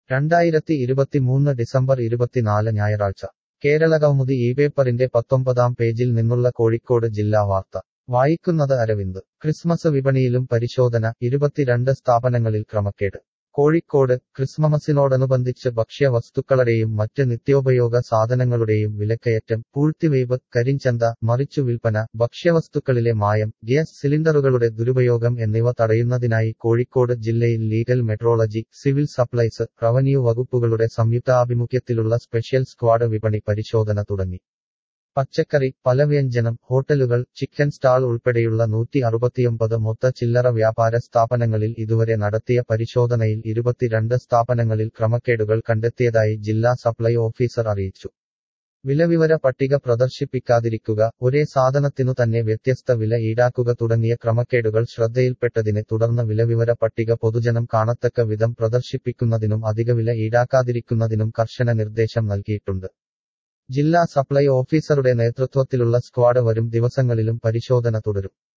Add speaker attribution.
Speaker 1: 2023 December 24 ഞായറാഴ്ച കേരളകൗമുദി ഇപേപ്പറിന്റെ 19-ാം പേജിൽ നിന്നുള്ള കോഴിക്കോട് ജില്ലാ വാർത്ത വായിക്കുന്നത് അരവിന്ദ്. ക്രിസ്മസ് വിപണിയിലും പരിശോധന, 22 സ്ഥാപനങ്ങളിൽ ക്രമക്കേട്. കോഴിക്കോട് ക്രിസ്മസിനോടനുബന്ധിച്ച് ഭക്ഷ്യവസ്തുക്കളുടെയും മറ്റ് നിത്യോപയോഗ സാധനങ്ങളുടെയും വിലക്കയറ്റം, പൂഴ്ത്തിവയ്പ്, കരിഞ്ചന്ത, മറിച്ചു വിൽപ്പന, ഭക്ഷ്യവസ്തുക്കളിലെ മായം, ഗ്യാസ് സിലിണ്ടറുകളുടെ ദുരുപയോഗം എന്നിവ തടയുന്നതിനായി കോഴിക്കോട് ജില്ലയിൽ legal metrology, civil supplies, revenue വകുപ്പുകളുടെ സംയുക്താഭിമുഖ്യത്തിലുള്ള സ്പെഷ്യൽ സ്ക്വാഡ് വിപണി പരിശോധന തുടങ്ങി. പച്ചക്കറി, പലവ്യഞ്ജനം, ഹോട്ടലുകൾ, ചിക്കൻ സ്റ്റാൾ ഉൾപ്പെടെയുള്ള 169 മൊത്ത ചില്ലറ വ്യാപാര സ്ഥാപനങ്ങളിൽ ഇതുവരെ നടത്തിയ പരിശോധനയിൽ 22 സ്ഥാപനങ്ങളിൽ ക്രമക്കേടുകൾ കണ്ടെത്തിയതായി ജില്ലാ സപ്ലൈ ഓഫീസർ അറിയിച്ചു. വിലവിവര പട്ടിക പ്രദർശിപ്പിക്കാതിരിക്കുക, ഒരേ സാധനത്തിനു തന്നെ വ്യത്യസ്ത വില ഈടാക്കുക തുടങ്ങിയ ക്രമക്കേടുകൾ ശ്രദ്ധയിൽപ്പെട്ടതിനെ തുടർന്ന് വിലവിവര പട്ടിക പൊതുജനം കാണത്തക്ക വിധം പ്രദർശിപ്പിക്കുന്നതിനും അധികവില ഈടാക്കാതിരിക്കുന്നതിനും കർശന നിർദ്ദേശം നൽകിയിട്ടുണ്ട്. ജില്ലാ സപ്ലൈ ഓഫീസറുടെ നേതൃത്വത്തിലുള്ള സ്ക്വാഡ് വരും ദിവസങ്ങളിലും പരിശോധന തുടരും.